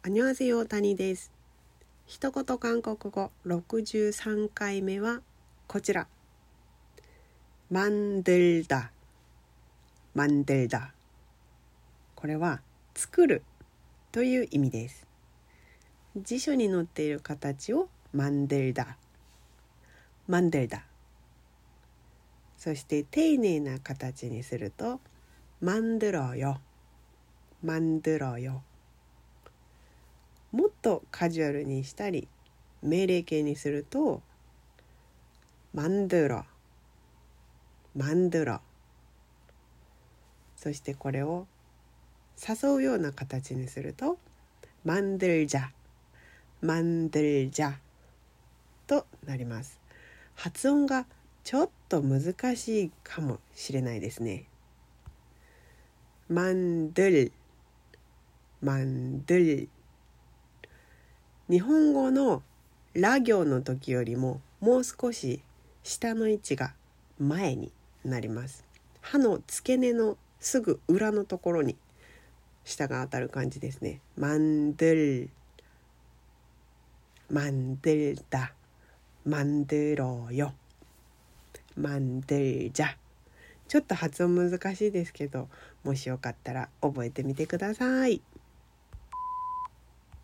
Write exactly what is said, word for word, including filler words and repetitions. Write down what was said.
안녕하세요、谷です。一言韓国語ろくじゅうさんかいめはこちら。만들다、만들다。これは作るという意味です。辞書に載っている形を만들다、만들다。そして丁寧な形にすると만들어요、만들어요。もっとカジュアルにしたり命令形にすると만들어、만들어。そしてこれを誘うような形にすると만들자、만들자となります。発音がちょっと難しいかもしれないですね。만들、만들。日本語のラ行の時よりももう少し下の位置が前になります。歯の付け根のすぐ裏のところに下が当たる感じですね。만들、만들다、만들어요、만들자。ちょっと発音難しいですけど、もしよかったら覚えてみてください。